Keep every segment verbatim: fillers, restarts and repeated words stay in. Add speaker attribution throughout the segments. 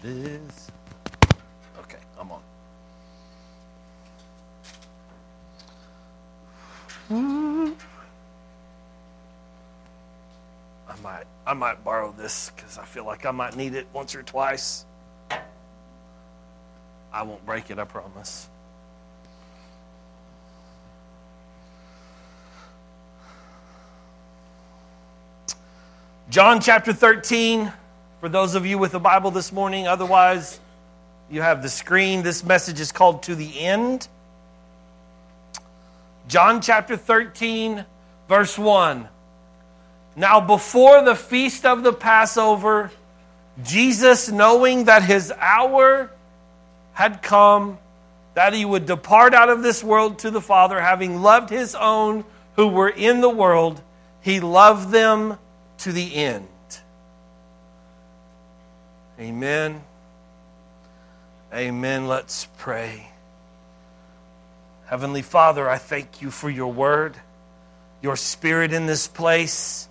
Speaker 1: this. Okay, I'm on. I might, I might borrow this because I feel like I might need it once or twice. I won't break it, I promise. John chapter thirteen, for those of you with a Bible this morning. Otherwise, you have the screen. This message is called To the End. John chapter thirteen, verse one. Now before the feast of the Passover, Jesus, knowing that his hour had come, that he would depart out of this world to the Father, having loved his own who were in the world, he loved them to the end. Amen. Amen. Let's pray. Heavenly Father, I thank you for your word, your spirit in this place,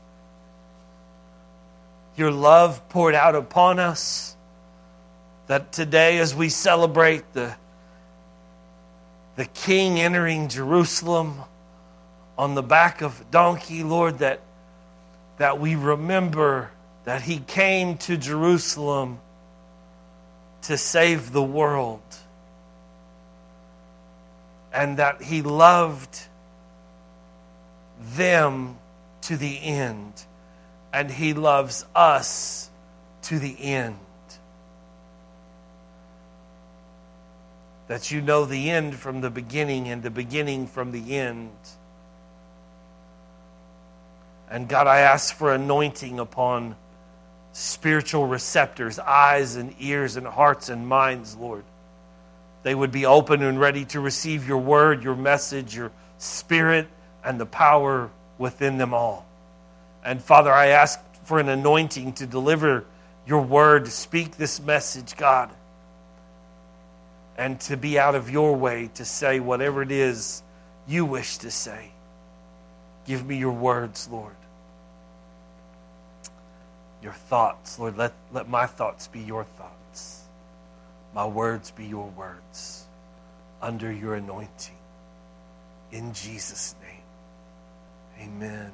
Speaker 1: your love poured out upon us, that today as we celebrate the, the King entering Jerusalem on the back of a donkey, Lord, that that we remember that he came to Jerusalem to save the world, and that he loved them to the end, and he loves us to the end. That you know the end from the beginning and the beginning from the end. And God, I ask for anointing upon spiritual receptors, eyes and ears and hearts and minds, Lord. They would be open and ready to receive your word, your message, your spirit, and the power within them all. And Father, I ask for an anointing to deliver your word, to speak this message, God, and to be out of your way to say whatever it is you wish to say. Give me your words, Lord. Your thoughts, Lord. Let, let my thoughts be your thoughts. My words be your words. Under your anointing. In Jesus' name. Amen.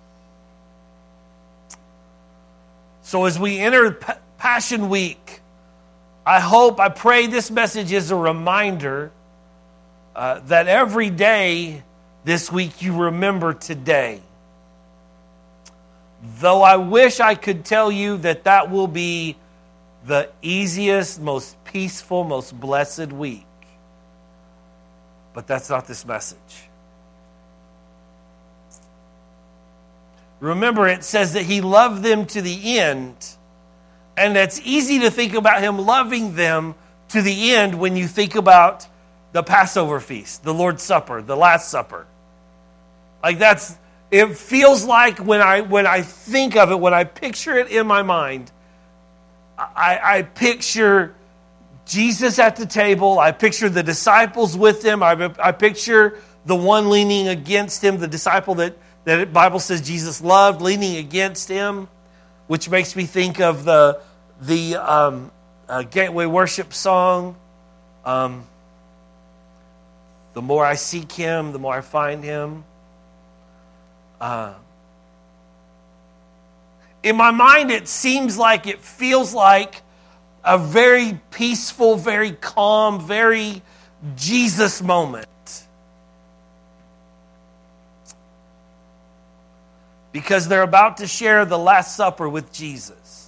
Speaker 1: So as we enter P- Passion Week, I hope, I pray this message is a reminder uh, that every day this week you remember today. Though I wish I could tell you that that will be the easiest, most peaceful, most blessed week. But that's not this message. Remember, it says that he loved them to the end. And it's easy to think about him loving them to the end when you think about the Passover feast, the Lord's Supper, the Last Supper. Like that's, it feels like when I when I think of it, when I picture it in my mind, I, I picture Jesus at the table. I picture the disciples with him. I, I picture the one leaning against him, the disciple that, that the Bible says Jesus loved, leaning against him, which makes me think of the, the um, uh, Gateway Worship song, um, the more I seek him, the more I find him. Uh, in my mind, it seems like, it feels like a very peaceful, very calm, very Jesus moment. Because they're about to share the Last Supper with Jesus.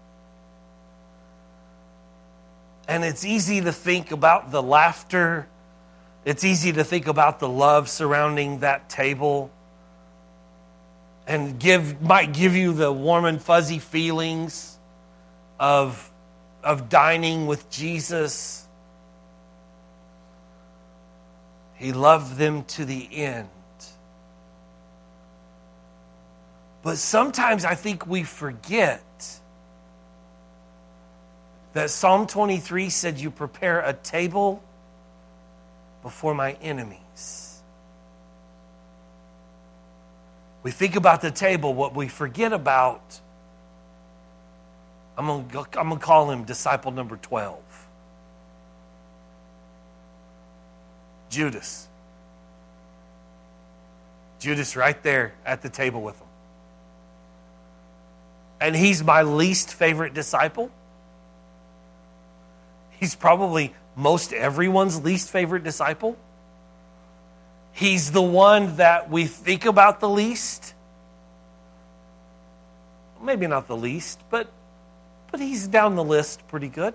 Speaker 1: And it's easy to think about the laughter. It's easy to think about the love surrounding that table. And give might give you the warm and fuzzy feelings of, of dining with Jesus. He loved them to the end. But sometimes I think we forget that Psalm twenty-three said, you prepare a table before my enemies. We think about the table. What we forget about I'm going to I'm going to call him disciple number twelve. Judas. Judas right there at the table with him. And he's my least favorite disciple. He's probably most everyone's least favorite disciple. He's the one that we think about the least. Maybe not the least, but, but he's down the list pretty good.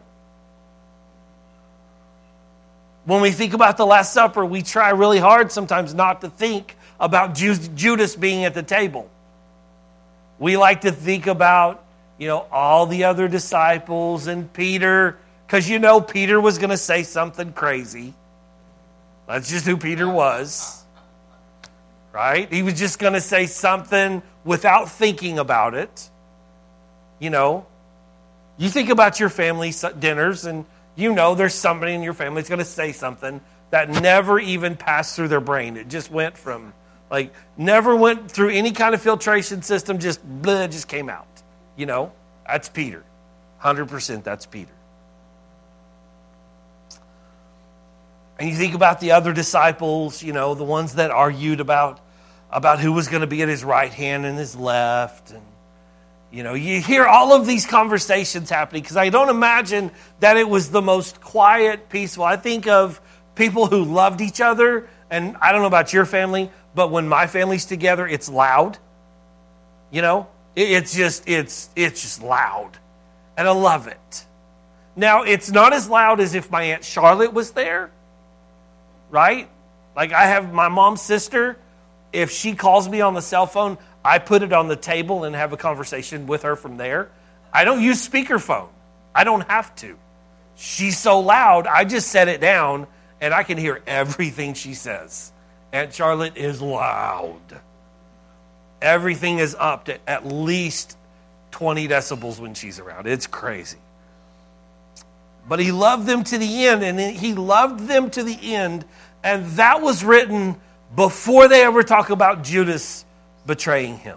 Speaker 1: When we think about the Last Supper, we try really hard sometimes not to think about Judas being at the table. We like to think about, you know, all the other disciples and Peter, because you know Peter was going to say something crazy. That's just who Peter was, right? He was just going to say something without thinking about it. You know, you think about your family dinners and you know there's somebody in your family that's going to say something that never even passed through their brain. It just went from, like, never went through any kind of filtration system, just blah, just came out. You know, that's Peter. one hundred percent that's Peter. And you think about the other disciples, you know, the ones that argued about, about who was going to be at his right hand and his left. And, you know, you hear all of these conversations happening because I don't imagine that it was the most quiet, peaceful. I think of people who loved each other. And I don't know about your family, but when my family's together, it's loud. You know, it's just, it's, it's just loud. And I love it. Now, it's not as loud as if my Aunt Charlotte was there. Right? Like I have my mom's sister. If she calls me on the cell phone, I put it on the table and have a conversation with her from there. I don't use speakerphone. I don't have to. She's so loud, I just set it down and I can hear everything she says. Aunt Charlotte is loud. Everything is up to at least twenty decibels when she's around. It's crazy. But he loved them to the end, and he loved them to the end, and that was written before they ever talk about Judas betraying him.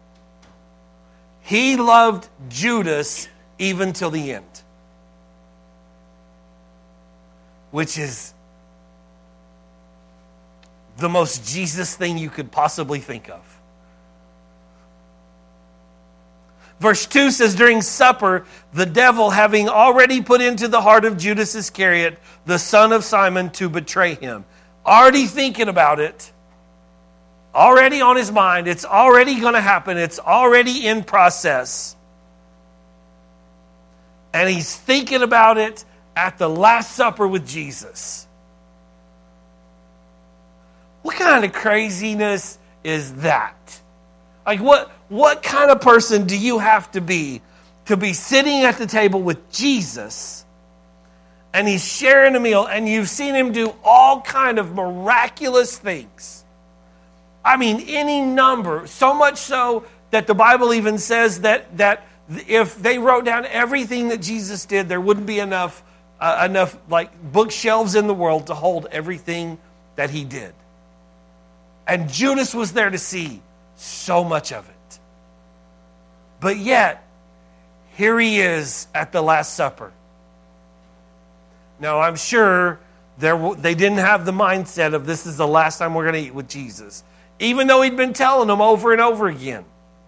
Speaker 1: He loved Judas even till the end, which is the most Jesus thing you could possibly think of. Verse two says, during supper, the devil, having already put into the heart of Judas Iscariot, the son of Simon, to betray him. Already thinking about it. Already on his mind. It's already going to happen. It's already in process. And he's thinking about it at the Last Supper with Jesus. What kind of craziness is that? Like what, what kind of person do you have to be to be sitting at the table with Jesus and he's sharing a meal and you've seen him do all kind of miraculous things? I mean, any number, so much so that the Bible even says that, that if they wrote down everything that Jesus did, there wouldn't be enough, uh, enough like bookshelves in the world to hold everything that he did. And Judas was there to see so much of it. But yet, here he is at the Last Supper. Now, I'm sure there, they didn't have the mindset of this is the last time we're going to eat with Jesus. Even though he'd been telling them over and over again.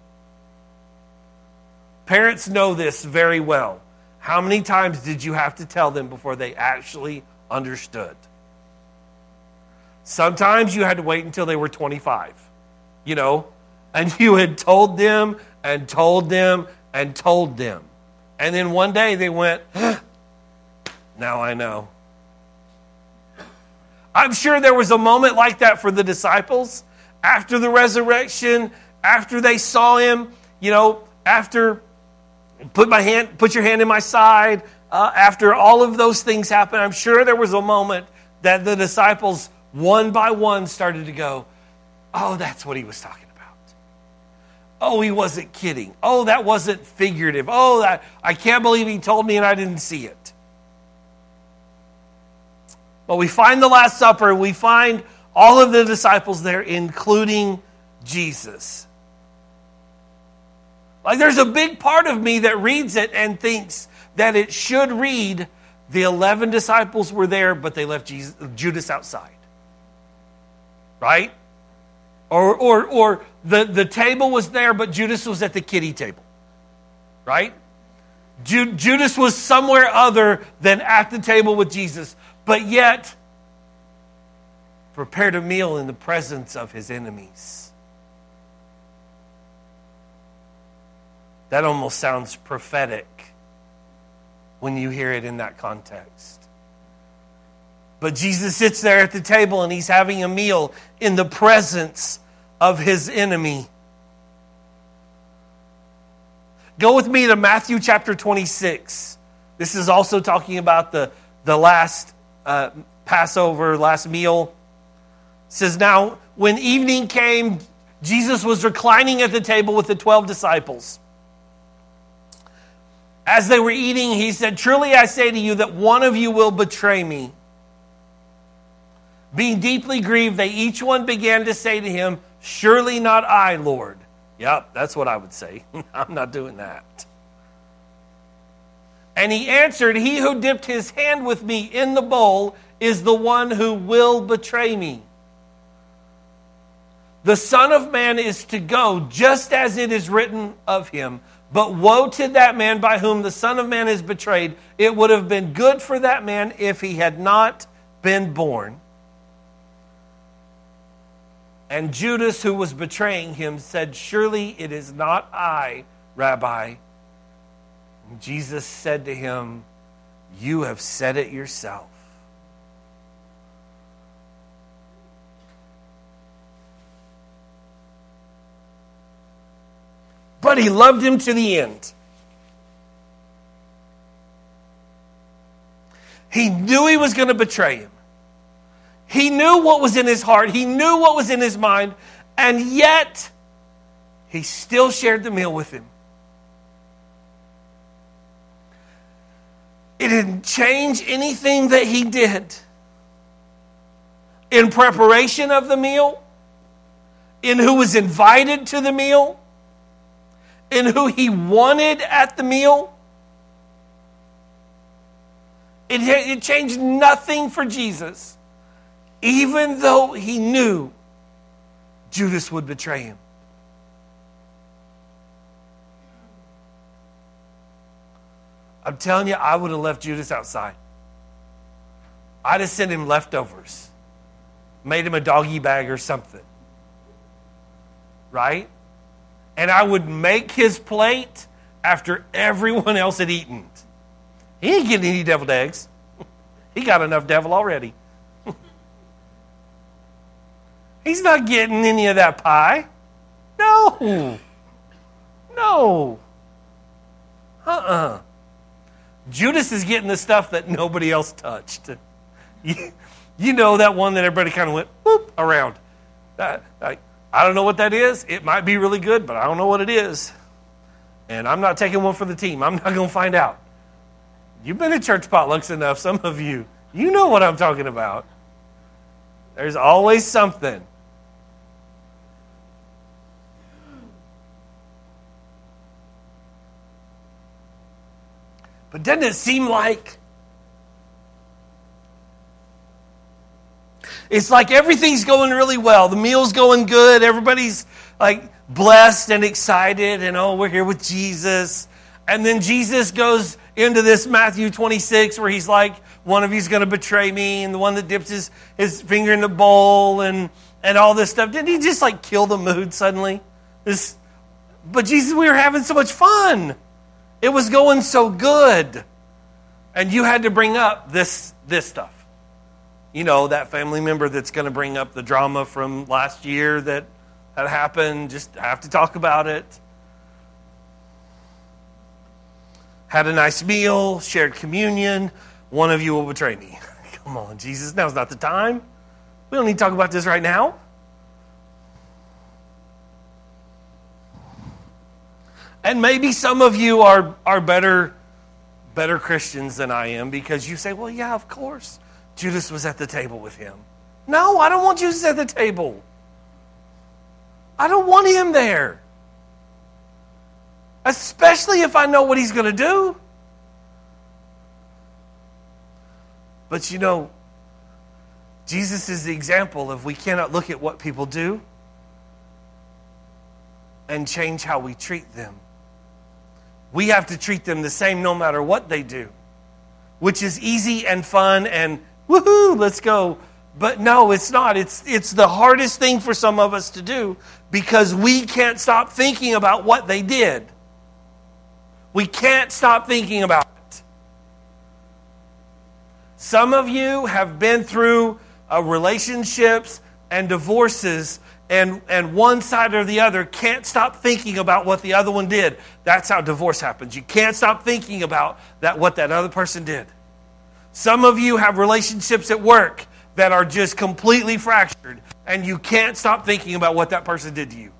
Speaker 1: Parents know this very well. How many times did you have to tell them before they actually understood? Sometimes you had to wait until they were twenty-five. You know, and you had told them and told them and told them. And then one day they went, now I know. I'm sure there was a moment like that for the disciples. After the resurrection, after they saw him, you know, after put my hand, put your hand in my side, uh, after all of those things happened, I'm sure there was a moment that the disciples, one by one, started to go, oh, that's what he was talking about. Oh, he wasn't kidding. Oh, that wasn't figurative. Oh, that I can't believe he told me and I didn't see it. But we find the Last Supper. We find all of the disciples there, including Jesus. Like there's a big part of me that reads it and thinks that it should read, the eleven disciples were there, but they left Jesus, Judas outside. Right? Or or or the, the table was there, but Judas was at the kiddie table. Right? Ju- Judas was somewhere other than at the table with Jesus, but yet prepared a meal in the presence of his enemies. That almost sounds prophetic when you hear it in that context. But Jesus sits there at the table and he's having a meal in the presence of his enemy. Go with me to Matthew chapter twenty-six. This is also talking about the, the last uh, Passover, last meal. It says, now, when evening came, Jesus was reclining at the table with the twelve disciples. As they were eating, he said, truly I say to you that one of you will betray me. Being deeply grieved, they each one began to say to him, surely not I, Lord. Yep, that's what I would say. I'm not doing that. And he answered, he who dipped his hand with me in the bowl is the one who will betray me. The Son of Man is to go just as it is written of him. But woe to that man by whom the Son of Man is betrayed. It would have been good for that man if he had not been born. And Judas, who was betraying him, said, surely it is not I, Rabbi. And Jesus said to him, you have said it yourself. But he loved him to the end. He knew he was going to betray him. He knew what was in his heart. He knew what was in his mind. And yet, he still shared the meal with him. It didn't change anything that he did. In preparation of the meal, in who was invited to the meal, in who he wanted at the meal. It, it changed nothing for Jesus, even though he knew Judas would betray him. I'm telling you, I would have left Judas outside. I'd have sent him leftovers, made him a doggy bag or something. Right? And I would make his plate after everyone else had eaten. He ain't getting any deviled eggs. He got enough devil already. He's not getting any of that pie. No. No. Uh-uh. Judas is getting the stuff that nobody else touched. You, you know that one that everybody kind of went whoop around. That, like, I don't know what that is. It might be really good, but I don't know what it is. And I'm not taking one for the team. I'm not going to find out. You've been at church potlucks enough, some of you. You know what I'm talking about. There's always something. But doesn't it seem like it's like everything's going really well. The meal's going good. Everybody's like blessed and excited. And oh, we're here with Jesus. And then Jesus goes into this Matthew twenty-six where he's like, one of you's going to betray me. And the one that dips his, his finger in the bowl and, and all this stuff. Didn't he just like kill the mood suddenly? This, but Jesus, we were having so much fun. It was going so good. And you had to bring up this this stuff. You know, that family member that's going to bring up the drama from last year that had happened. Just have to talk about it. Had a nice meal, shared communion. One of you will betray me. Come on, Jesus, now's not the time. We don't need to talk about this right now. And maybe some of you are, are better, better Christians than I am because you say, well, yeah, of course. Judas was at the table with him. No, I don't want Judas at the table. I don't want him there. especially if I know what he's going to do. But you know, Jesus is the example of we cannot look at what people do and change how we treat them. We have to treat them the same no matter what they do, which is easy and fun and woohoo, let's go. But no, it's not. It's, it's the hardest thing for some of us to do because we can't stop thinking about what they did. We can't stop thinking about it. Some of you have been through uh, relationships and divorces, and, and one side or the other can't stop thinking about what the other one did. That's how divorce happens. You can't stop thinking about that what that other person did. Some of you have relationships at work that are just completely fractured, and you can't stop thinking about what that person did to you.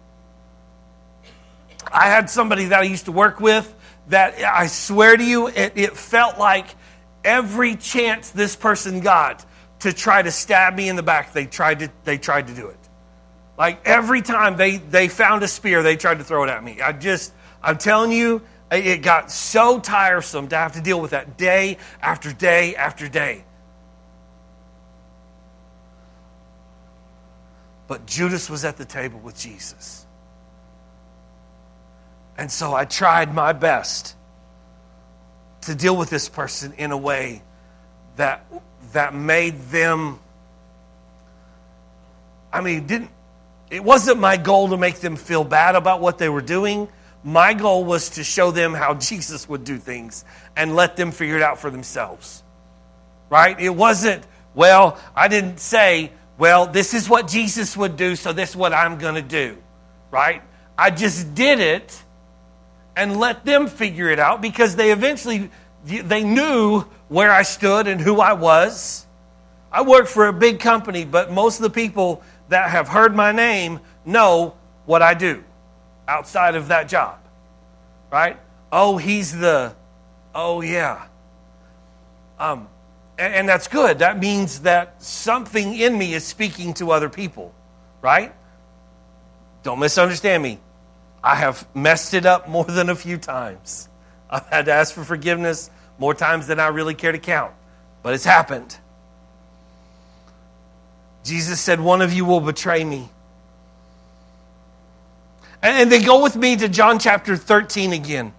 Speaker 1: I had somebody that I used to work with that I swear to you, it, it felt like every chance this person got to try to stab me in the back, they tried to they tried to do it. Like every time they, they found a spear, they tried to throw it at me. I just, I'm telling you, it got so tiresome to have to deal with that day after day after day. But Judas was at the table with Jesus. And so I tried my best to deal with this person in a way that that made them, I mean, it didn't, it wasn't my goal to make them feel bad about what they were doing. My goal was to show them how Jesus would do things and let them figure it out for themselves. Right? It wasn't, well, I didn't say, well, this is what Jesus would do, so this is what I'm going to do. Right? I just did it and let them figure it out because they eventually, they knew where I stood and who I was. I work for a big company, but most of the people that have heard my name know what I do outside of that job. Right? Oh, he's the, oh yeah. Um, and, and that's good. That means that something in me is speaking to other people. Right? Don't misunderstand me. I have messed it up more than a few times. I've had to ask for forgiveness more times than I really care to count. But it's happened. Jesus said, one of you will betray me. And, and then go with me to John chapter thirteen again.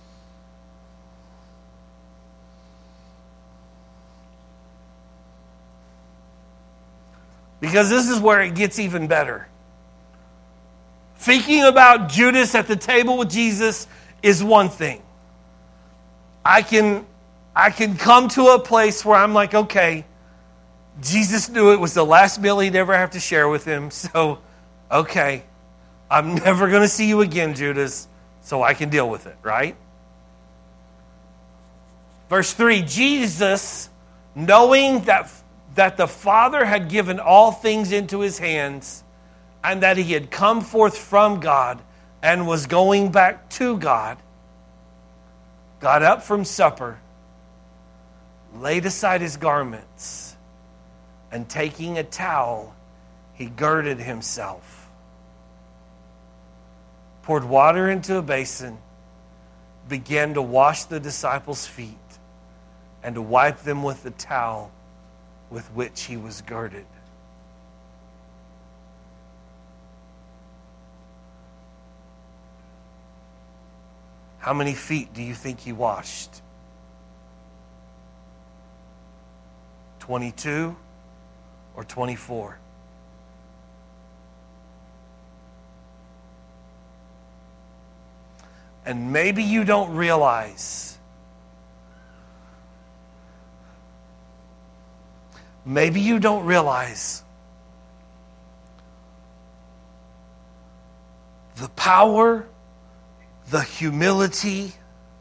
Speaker 1: Because this is where it gets even better. Thinking about Judas at the table with Jesus is one thing. I can, I can come to a place where I'm like, okay, Jesus knew it was the last meal he'd ever have to share with him. So, okay, I'm never going to see you again, Judas, so I can deal with it, right? Verse three, Jesus, knowing that, that the Father had given all things into his hands, and that he had come forth from God and was going back to God, got up from supper, laid aside his garments, and taking a towel, he girded himself, poured water into a basin, began to wash the disciples' feet, and to wipe them with the towel with which he was girded. How many feet do you think he washed? twenty-two or twenty-four? And maybe you don't realize, maybe you don't realize the power, the humility,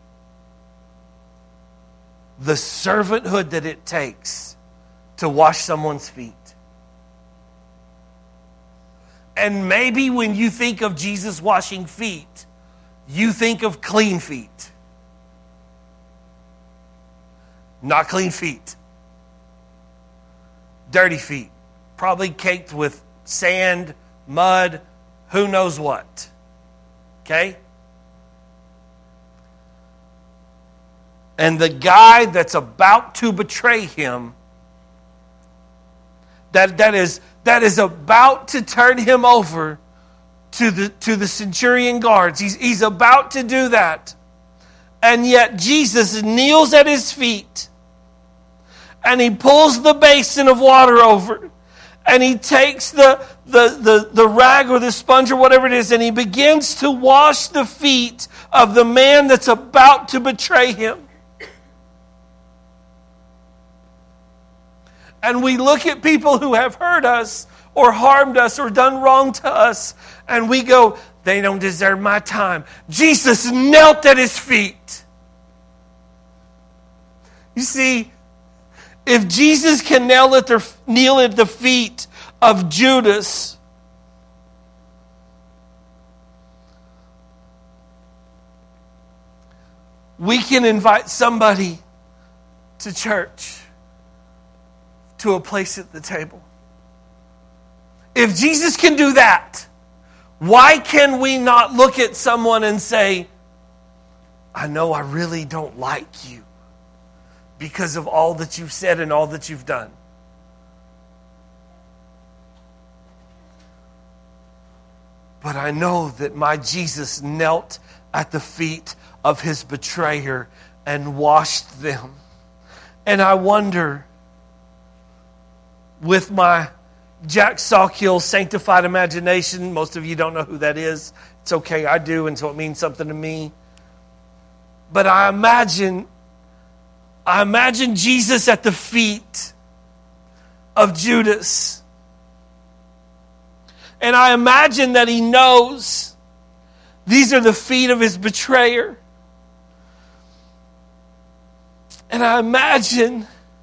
Speaker 1: the servanthood that it takes to wash someone's feet. And maybe when you think of Jesus washing feet, you think of clean feet. Not clean feet. Dirty feet. Probably caked with sand, mud, who knows what. Okay? And the guy that's about to betray him, that, that, is, that is about to turn him over to the, to the centurion guards, he's, he's about to do that. And yet Jesus kneels at his feet and he pulls the basin of water over and he takes the, the, the, the rag or the sponge or whatever it is and he begins to wash the feet of the man that's about to betray him. And we look at people who have hurt us or harmed us or done wrong to us, and we go, they don't deserve my time. Jesus knelt at his feet. You see, if Jesus can kneel at, their, kneel at the feet of Judas, we can invite somebody to church, to a place at the table. If Jesus can do that, why can we not look at someone and say, I know I really don't like you because of all that you've said and all that you've done. But I know that my Jesus knelt at the feet of his betrayer and washed them. And I wonder, with my Jack Sawkill sanctified imagination, most of you don't know who that is. It's okay, I do, and so it means something to me. But I imagine, I imagine Jesus at the feet of Judas. And I imagine that he knows these are the feet of his betrayer. And I imagine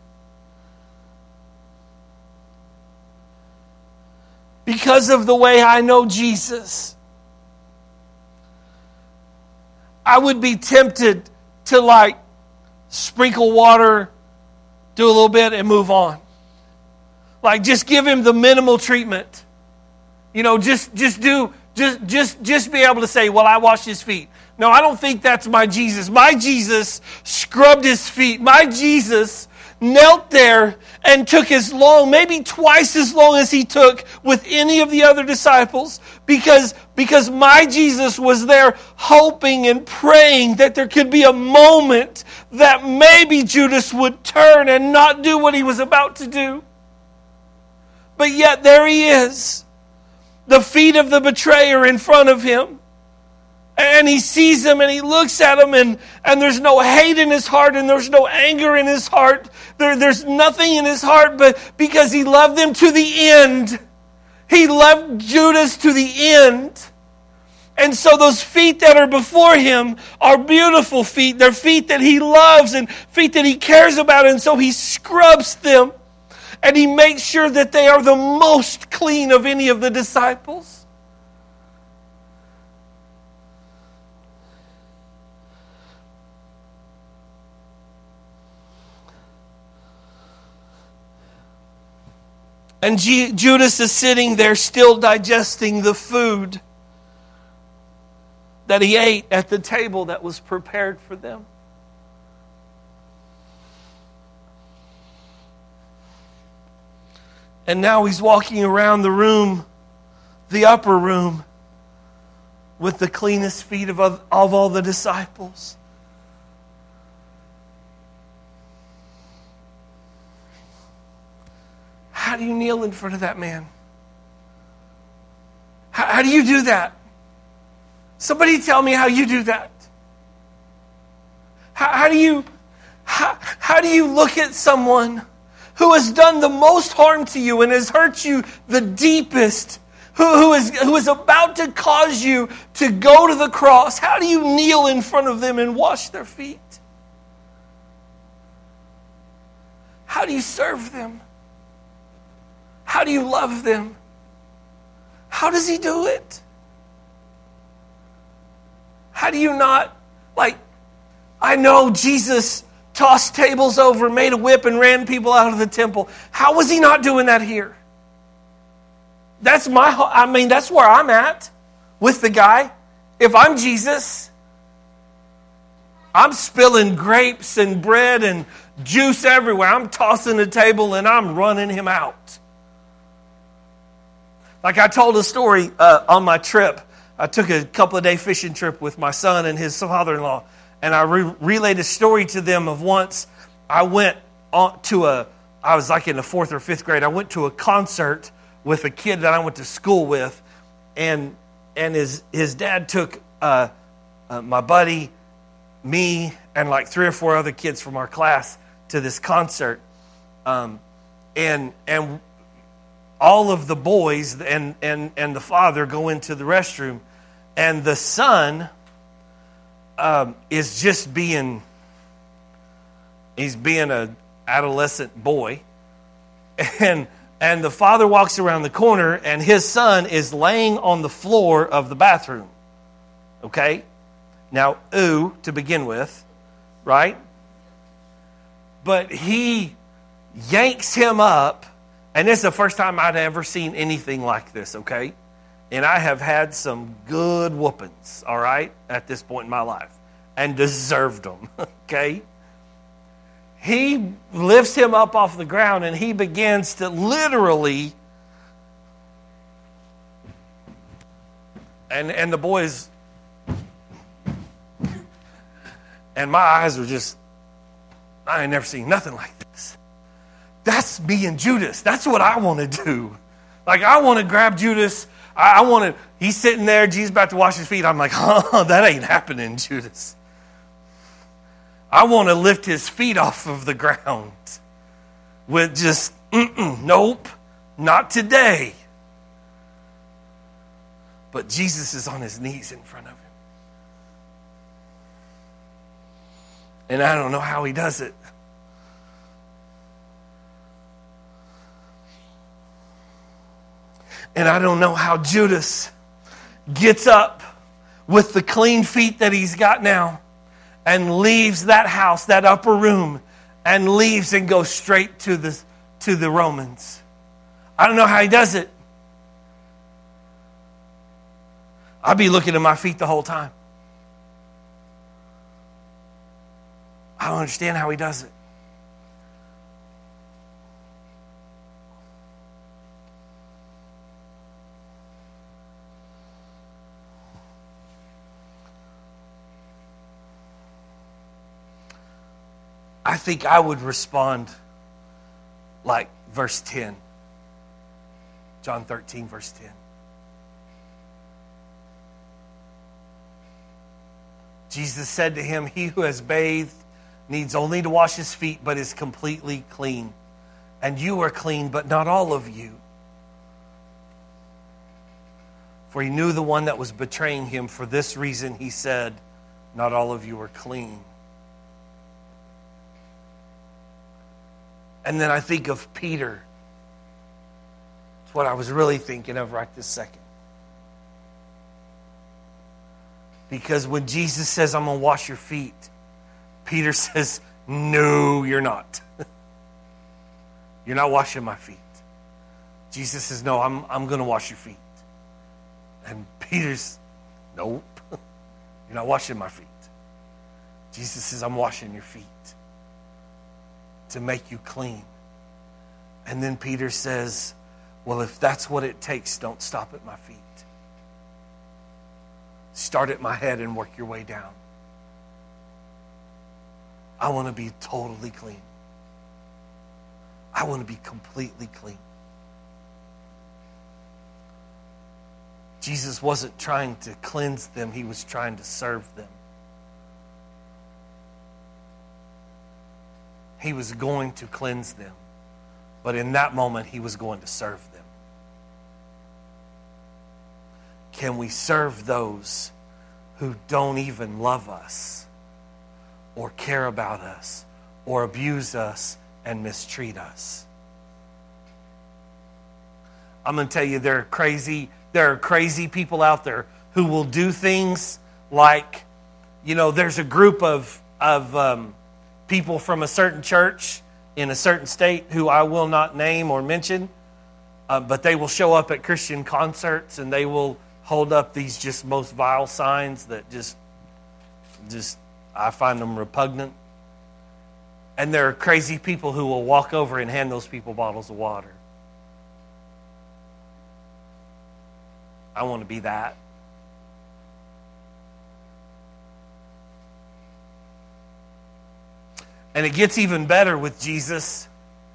Speaker 1: because of the way I know Jesus, I would be tempted to like sprinkle water, do a little bit and move on. Like just give him the minimal treatment. You know, just just do just just just be able to say, well, I washed his feet. No, I don't think that's my Jesus. My Jesus scrubbed his feet. My Jesus knelt there and took as long, maybe twice as long as he took with any of the other disciples, because, because my Jesus was there hoping and praying that there could be a moment that maybe Judas would turn and not do what he was about to do. But yet there he is, the feet of the betrayer in front of him. And he sees him and he looks at him and, and there's no hate in his heart and there's no anger in his heart. There, there's nothing in his heart, but because he loved them to the end. He loved Judas to the end. And so those feet that are before him are beautiful feet. They're feet that he loves and feet that he cares about. And so he scrubs them and he makes sure that they are the most clean of any of the disciples. And G- Judas is sitting there still digesting the food that he ate at the table that was prepared for them. And now he's walking around the room, the upper room, with the cleanest feet of, of all the disciples. How do you kneel in front of that man? How, how do you do that? Somebody tell me how you do that. How, how do you how, how do you look at someone who has done the most harm to you and has hurt you the deepest, who, who, is, who is about to cause you to go to the cross? How do you kneel in front of them and wash their feet? How do you serve them? How do you love them? How does he do it? How do you not, like, I know Jesus tossed tables over, made a whip, and ran people out of the temple. How was he not doing that here? That's my, I mean, that's where I'm at with the guy. If I'm Jesus, I'm spilling grapes and bread and juice everywhere. I'm tossing the table and I'm running him out. Like I told a story uh, on my trip. I took a couple of day fishing trip with my son and his father-in-law. And I re- relayed a story to them of once I went on to a, I was like in the fourth or fifth grade. I went to a concert with a kid that I went to school with. And and his, his dad took uh, uh, my buddy, me, and like three or four other kids from our class to this concert. Um, and and all of the boys and, and, and the father go into the restroom. And the son um, is just being, he's being an adolescent boy. And and the father walks around the corner and his son is laying on the floor of the bathroom. Okay? Now, ooh, to begin with, right? But he yanks him up. And this is the first time I'd ever seen anything like this, okay? And I have had some good whoopings, all right, at this point in my life. And deserved them, okay? He lifts him up off the ground and he begins to literally... And, and the boys... And my eyes were just... I ain't never seen nothing like this. That's me and Judas. That's what I want to do. Like, I want to grab Judas. I, I want to, he's sitting there. Jesus about to wash his feet. I'm like, oh, that ain't happening, Judas. I want to lift his feet off of the ground with just, mm-mm, nope, not today. But Jesus is on his knees in front of him. And I don't know how he does it. And I don't know how Judas gets up with the clean feet that he's got now and leaves that house, that upper room, and leaves and goes straight to the, to the Romans. I don't know how he does it. I'd be looking at my feet the whole time. I don't understand how he does it. I think I would respond like verse ten. John thirteen, verse ten. Jesus said to him, "He who has bathed needs only to wash his feet, but is completely clean. And you are clean, but not all of you." For he knew the one that was betraying him. For this reason he said, "Not all of you are clean." And then I think of Peter. It's what I was really thinking of right this second. Because when Jesus says, "I'm going to wash your feet," Peter says, "No, you're not. You're not washing my feet." Jesus says, "No, I'm, I'm going to wash your feet." And Peter's, "Nope, you're not washing my feet." Jesus says, "I'm washing your feet to make you clean." And then Peter says, "Well, if that's what it takes, don't stop at my feet. Start at my head and work your way down. I want to be totally clean. I want to be completely clean." Jesus wasn't trying to cleanse them. He was trying to serve them. He was going to cleanse them. But in that moment, he was going to serve them. Can we serve those who don't even love us or care about us or abuse us and mistreat us? I'm going to tell you, there are crazy, there are crazy people out there who will do things like, you know, there's a group of, of um, people from a certain church in a certain state who I will not name or mention, uh, but they will show up at Christian concerts and they will hold up these just most vile signs that just, just I find them repugnant. And there are crazy people who will walk over and hand those people bottles of water. I want to be that. And it gets even better with Jesus.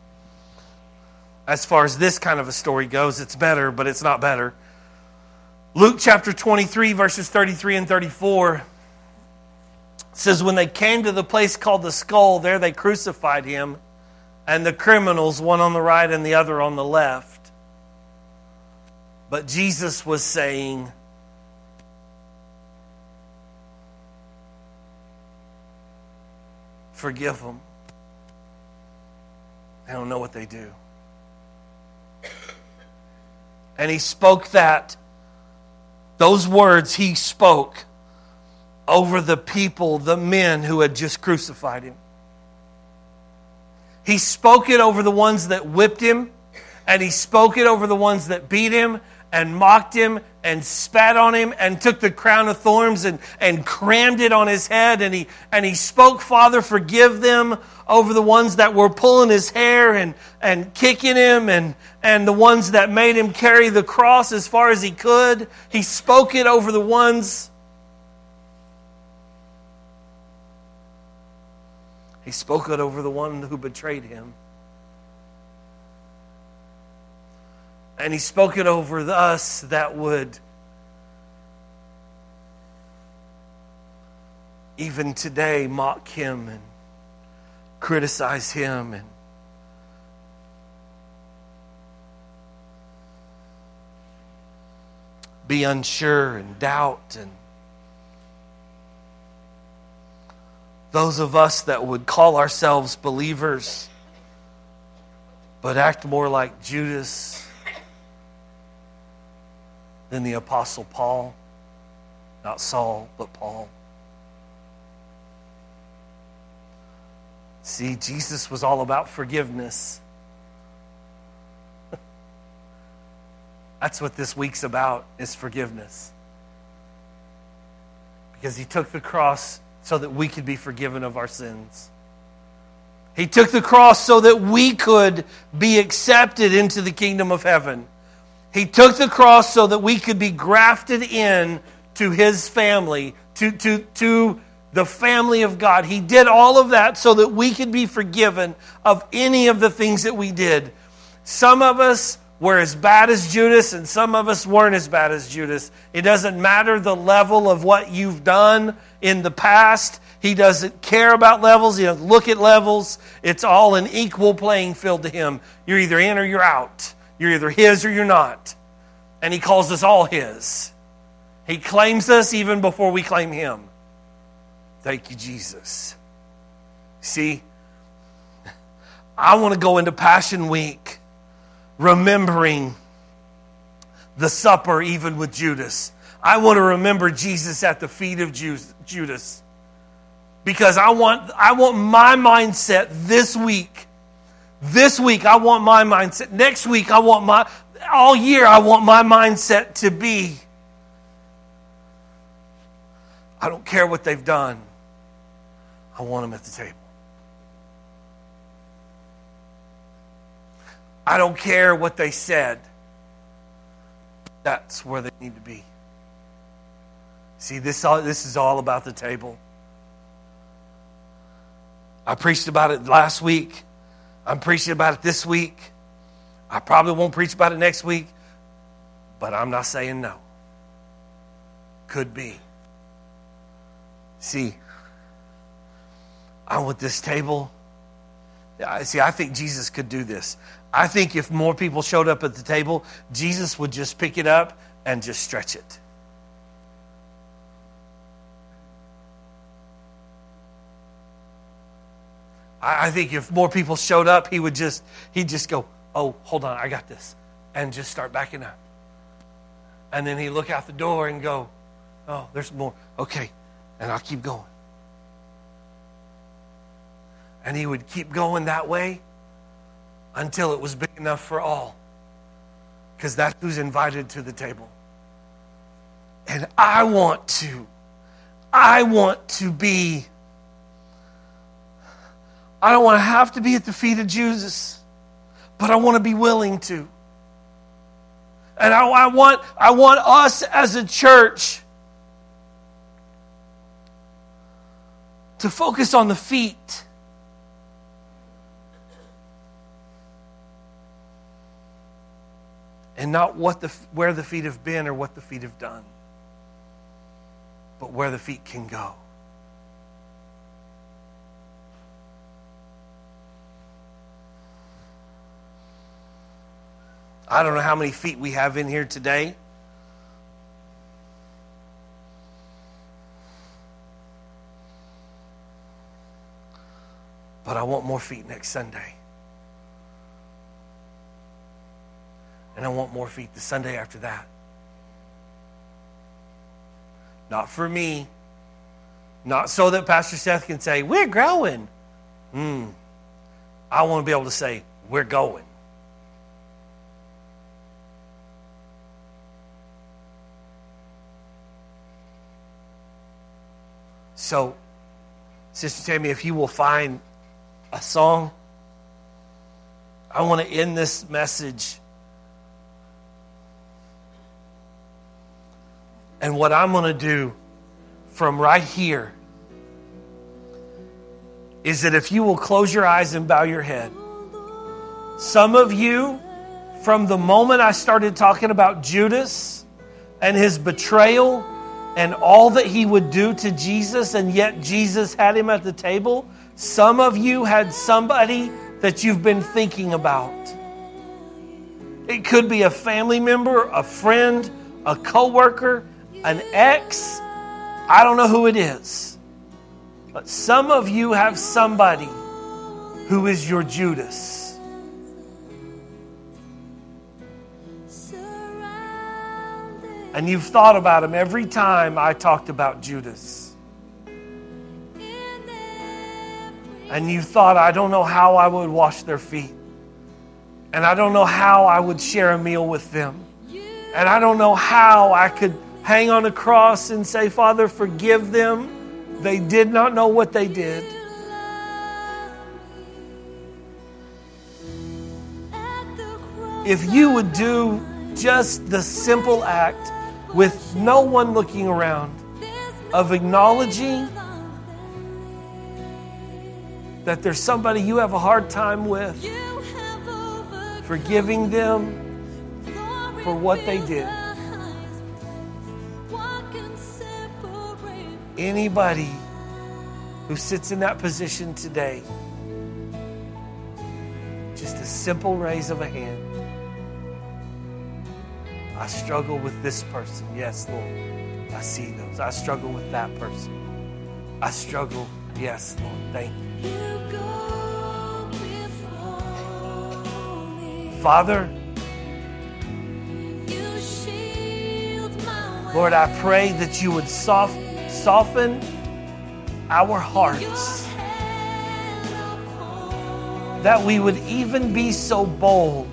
Speaker 1: As far as this kind of a story goes, it's better, but it's not better. Luke chapter twenty-three, verses thirty-three and thirty-four says, when they came to the place called the Skull, there they crucified him, and the criminals, one on the right and the other on the left. But Jesus was saying, forgive them. They don't know what they do. And he spoke that, those words he spoke over the people, the men who had just crucified him. He spoke it over the ones that whipped him, and he spoke it over the ones that beat him and mocked him and spat on him and took the crown of thorns and, and crammed it on his head. And he, and he spoke, Father, forgive them, over the ones that were pulling his hair and, and kicking him, and, and the ones that made him carry the cross as far as he could. He spoke it over the ones. He spoke it over the one who betrayed him. And he spoke it over us that would even today mock him and criticize him and be unsure and doubt, and those of us that would call ourselves believers but act more like Judas than the Apostle Paul. Not Saul, but Paul. See, Jesus was all about forgiveness. That's what this week's about, is forgiveness. Because he took the cross so that we could be forgiven of our sins. He took the cross so that we could be accepted into the kingdom of heaven. He took the cross so that we could be grafted in to his family, to, to, to the family of God. He did all of that so that we could be forgiven of any of the things that we did. Some of us were as bad as Judas, and some of us weren't as bad as Judas. It doesn't matter the level of what you've done in the past. He doesn't care about levels. He doesn't look at levels. It's all an equal playing field to him. You're either in or you're out. You're either his or you're not. And he calls us all his. He claims us even before we claim him. Thank you, Jesus. See, I want to go into Passion Week remembering the supper even with Judas. I want to remember Jesus at the feet of Judas. Because I want, I want my mindset this week. This week, I want my mindset. Next week, I want my, all year, I want my mindset to be, I don't care what they've done. I want them at the table. I don't care what they said. That's where they need to be. See, this, all, this is all about the table. I preached about it last week. I'm preaching about it this week. I probably won't preach about it next week, but I'm not saying no. Could be. See, I want this table. See, I think Jesus could do this. I think if more people showed up at the table, Jesus would just pick it up and just stretch it. I think if more people showed up, he would just, he'd just go, oh, hold on, I got this. And just start backing up. And then he'd look out the door and go, oh, there's more. Okay. And I'll keep going. And he would keep going that way until it was big enough for all. Because that's who's invited to the table. And I want to, I want to be I don't want to have to be at the feet of Jesus, but I want to be willing to. And I, I want, I want us as a church to focus on the feet. And not what the where the feet have been or what the feet have done, but where the feet can go. I don't know how many feet we have in here today. But I want more feet next Sunday. And I want more feet the Sunday after that. Not for me. Not so that Pastor Seth can say, we're growing. Hmm. I want to be able to say, we're going. So, Sister Tammy, if you will find a song, I want to end this message. And what I'm going to do from right here is that if you will close your eyes and bow your head, some of you, from the moment I started talking about Judas and his betrayal and all that he would do to Jesus, and yet Jesus had him at the table, some of you had somebody that you've been thinking about. It could be a family member, a friend, a coworker, an ex. I don't know who it is. But some of you have somebody who is your Judas. And you've thought about him every time I talked about Judas. And you thought, I don't know how I would wash their feet. And I don't know how I would share a meal with them. And I don't know how I could hang on a cross and say, Father, forgive them. They did not know what they did. If you would do just the simple act with no one looking around of acknowledging that there's somebody you have a hard time with, forgiving them for what they did. Anybody who sits in that position today, just a simple raise of a hand. I struggle with this person. Yes, Lord. I see those. I struggle with that person. I struggle. Yes, Lord. Thank you. Father, Lord, I pray that you would soft, soften our hearts, that we would even be so bold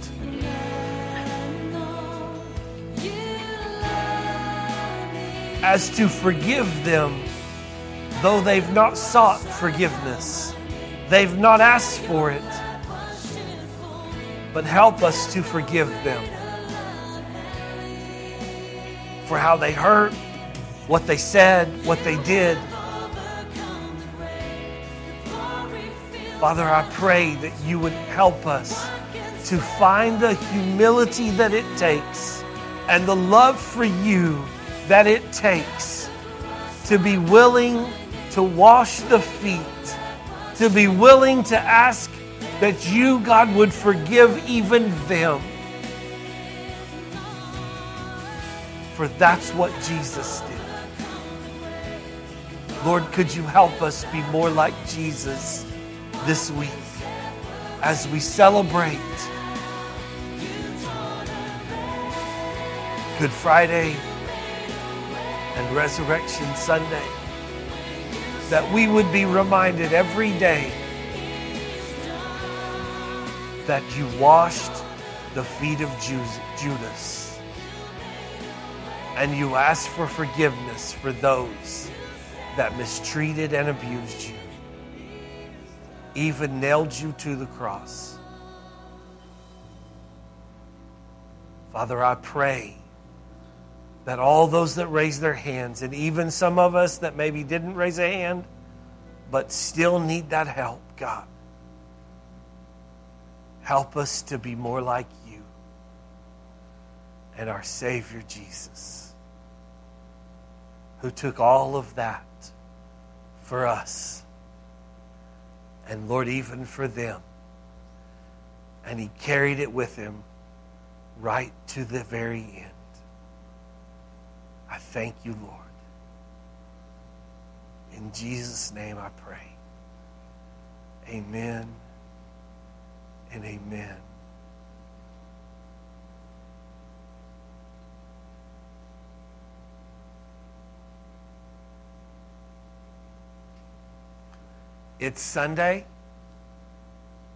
Speaker 1: as to forgive them, though they've not sought forgiveness. They've not asked for it. But help us to forgive them for how they hurt, what they said, what they did. Father, I pray that you would help us to find the humility that it takes and the love for you that it takes to be willing to wash the feet, to be willing to ask that you, God, would forgive even them. For that's what Jesus did. Lord, could you help us be more like Jesus this week as we celebrate Good Friday and Resurrection Sunday, that we would be reminded every day that you washed the feet of Judas and you asked for forgiveness for those that mistreated and abused you. even nailed you to the cross. Father, I pray that all those that raise their hands, and even some of us that maybe didn't raise a hand, but still need that help, God, help us to be more like you and our Savior Jesus, who took all of that for us. And Lord, even for them. And he carried it with him right to the very end. I thank you, Lord. In Jesus' name I pray. Amen and amen. It's Sunday.